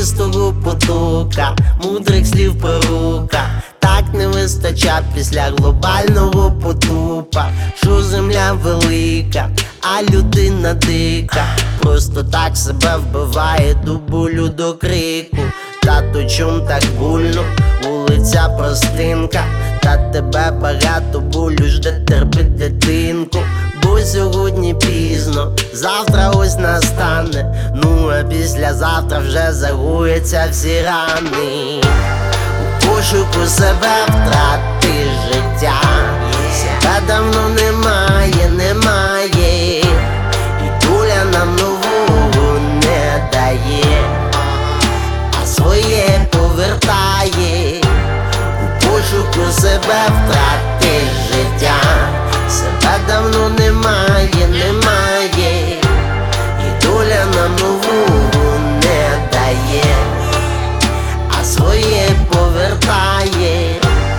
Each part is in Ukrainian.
чистого потока, мудрих слів порука. Так не вистача після глобального потупа, що земля велика, а людина дика. Просто так себе вбиває до болю, до крику. Тато, чом так больно, вулиця простинка, та тебе багато болю жде, терпить дитинку. Бо сьогодні пізно, завтра ось настане, ну а післязавтра вже загояться всі рани. У пошуку себе втрати життя, себе давно немає, немає, і доля нам нового не дає, а своє повертає. У пошуку себе втрати життя, себе давно немає, немає, і доля нам нового не дає, а своє повертає.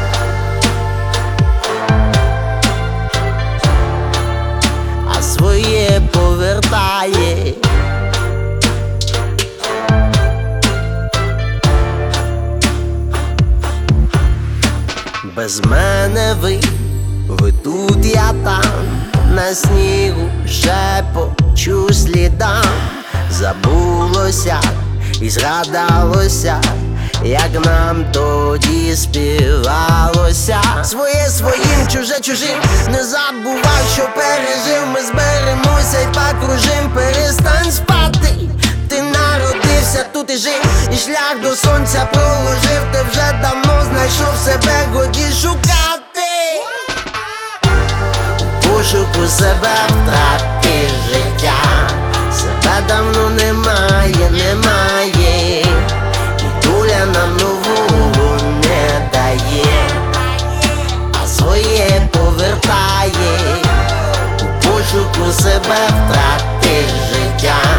А своє повертає. Без мене ви тут, я там, на снігу ще почу слідам. Забулося і згадалося, як нам тоді співалося. Своє своїм, чуже чужим, не забувай, що пережив. Ми зберемося й покружим, перестань спати. Ти народився тут і жив, і шлях до сонця проложив. Ти вже давно знайшов себе, годі шукати. У пошуку себе втрати життя, себе давно немає, немає, і доля нам нового не дає, а своє повертає. У пошуку себе втрати життя,